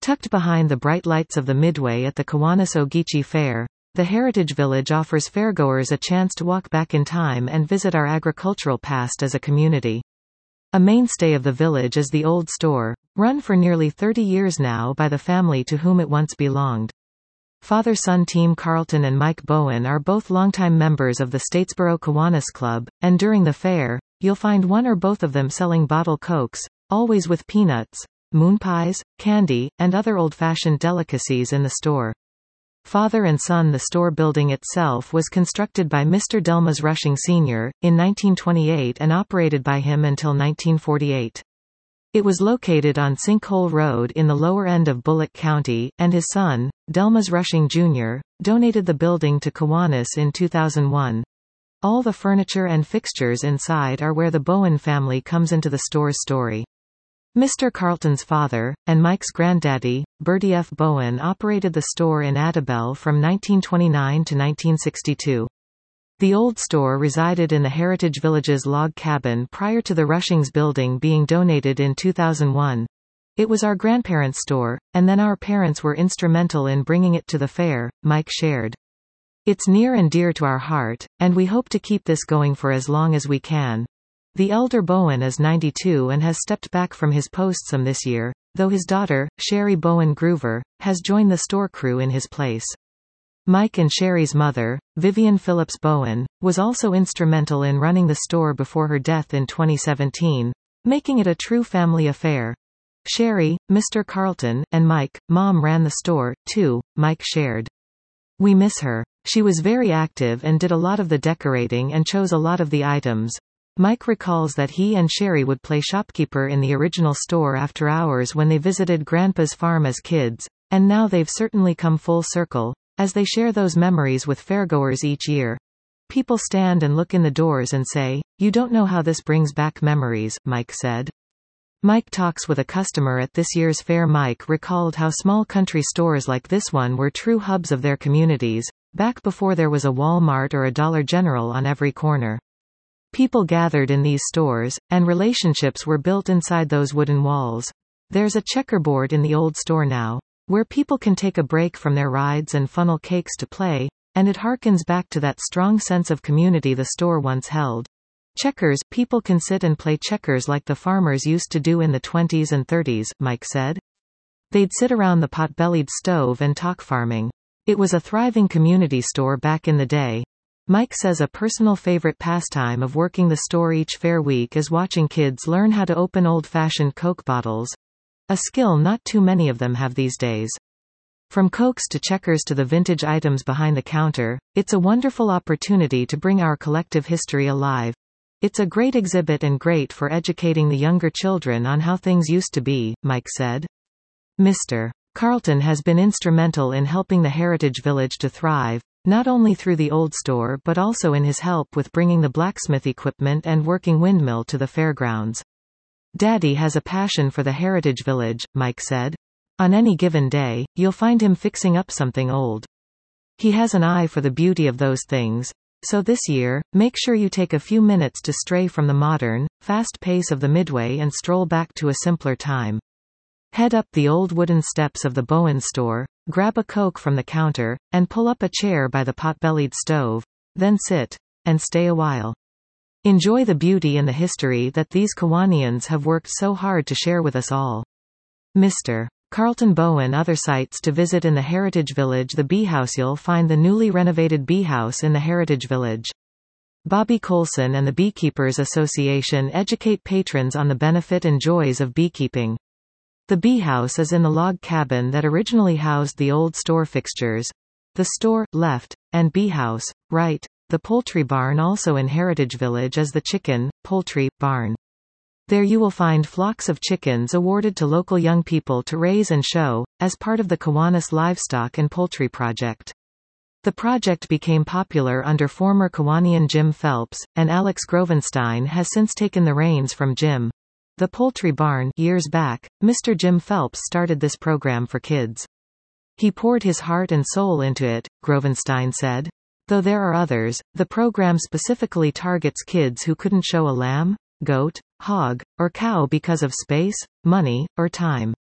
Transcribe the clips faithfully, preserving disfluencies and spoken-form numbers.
Tucked behind the bright lights of the Midway at the Kiwanis Ogeechee Fair, the Heritage Village offers fairgoers a chance to walk back in time and visit our agricultural past as a community. A mainstay of the village is the Old Store, run for nearly thirty years now by the family to whom it once belonged. Father-son team Carlton and Mike Bowen are both longtime members of the Statesboro Kiwanis Club, and during the fair, you'll find one or both of them selling bottle cokes, always with peanuts, moon pies, candy, and other old-fashioned delicacies in the store. Father and son. The store building itself was constructed by Mister Delmas Rushing Senior in nineteen twenty-eight and operated by him until nineteen forty-eight. It was located on Sinkhole Road in the lower end of Bullock County, and his son, Delmas Rushing Junior, donated the building to Kiwanis in two thousand one. All the furniture and fixtures inside are where the Bowen family comes into the store's story. Mister Carlton's father, and Mike's granddaddy, Bertie F. Bowen, operated the store in Adabel from nineteen twenty-nine to nineteen sixty-two. The Old Store resided in the Heritage Village's log cabin prior to the Rushings building being donated in two thousand one. It was our grandparents' store, and then our parents were instrumental in bringing it to the fair, Mike shared. It's near and dear to our heart, and we hope to keep this going for as long as we can. The elder Bowen is ninety-two and has stepped back from his post some this year, though his daughter, Sherry Bowen Groover, has joined the store crew in his place. Mike and Sherry's mother, Vivian Phillips Bowen, was also instrumental in running the store before her death in twenty seventeen, making it a true family affair. Sherry, Mister Carlton, and Mike, Mom ran the store, too, Mike shared. We miss her. She was very active and did a lot of the decorating and chose a lot of the items. Mike recalls that he and Sherry would play shopkeeper in the original store after hours when they visited Grandpa's farm as kids, and now they've certainly come full circle, as they share those memories with fairgoers each year. People stand and look in the doors and say, "You don't know how this brings back memories," Mike said. Mike talks with a customer at this year's fair. Mike recalled how small country stores like this one were true hubs of their communities, back before there was a Walmart or a Dollar General on every corner. People gathered in these stores, and relationships were built inside those wooden walls. There's a checkerboard in the Old Store now, where people can take a break from their rides and funnel cakes to play, and it harkens back to that strong sense of community the store once held. Checkers, people can sit and play checkers like the farmers used to do in the twenties and thirties, Mike said. They'd sit around the pot-bellied stove and talk farming. It was a thriving community store back in the day. Mike says a personal favorite pastime of working the store each fair week is watching kids learn how to open old-fashioned Coke bottles. A skill not too many of them have these days. From Cokes to checkers to the vintage items behind the counter, it's a wonderful opportunity to bring our collective history alive. It's a great exhibit and great for educating the younger children on how things used to be, Mike said. Mister Carlton has been instrumental in helping the Heritage Village to thrive, not only through the Old Store but also in his help with bringing the blacksmith equipment and working windmill to the fairgrounds. Daddy has a passion for the Heritage Village, Mike said. On any given day, you'll find him fixing up something old. He has an eye for the beauty of those things, so this year, make sure you take a few minutes to stray from the modern, fast pace of the Midway and stroll back to a simpler time. Head up the old wooden steps of the Bowen store, grab a Coke from the counter, and pull up a chair by the pot-bellied stove, then sit and stay a while. Enjoy the beauty and the history that these Kiwanians have worked so hard to share with us all. Mister Carlton Bowen. Other sites to visit in the Heritage Village. The Bee House. You'll find the newly renovated Bee House in the Heritage Village. Bobby Colson and the Beekeepers Association educate patrons on the benefit and joys of beekeeping. The Bee House is in the log cabin that originally housed the Old Store fixtures. The store, left, and Bee House, right. The poultry barn also in Heritage Village is the Chicken, Poultry, Barn. There you will find flocks of chickens awarded to local young people to raise and show, as part of the Kiwanis Livestock and Poultry Project. The project became popular under former Kiwanian Jim Phelps, and Alex Grovenstein has since taken the reins from Jim. The Poultry Barn. Years back, Mister Jim Phelps started this program for kids. He poured his heart and soul into it, Grovenstein said. Though there are others, the program specifically targets kids who couldn't show a lamb, goat, hog, or cow because of space, money, or time.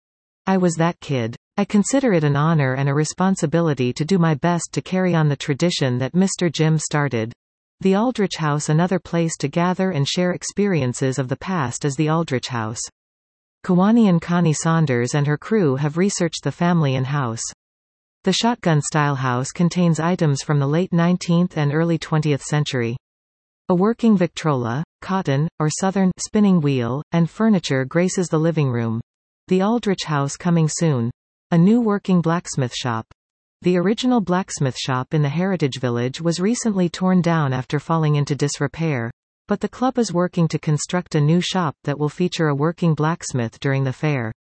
I was that kid. I consider it an honor and a responsibility to do my best to carry on the tradition that Mister Jim started. The Aldrich House. Another place to gather and share experiences of the past is the Aldrich House. Kiwani Connie Saunders and her crew have researched the family and house. The shotgun-style house contains items from the late nineteenth and early twentieth century. A working Victrola, cotton, or southern spinning wheel, and furniture graces the living room. The Aldrich House coming soon. A new working blacksmith shop. The original blacksmith shop in the Heritage Village was recently torn down after falling into disrepair, but the club is working to construct a new shop that will feature a working blacksmith during the fair.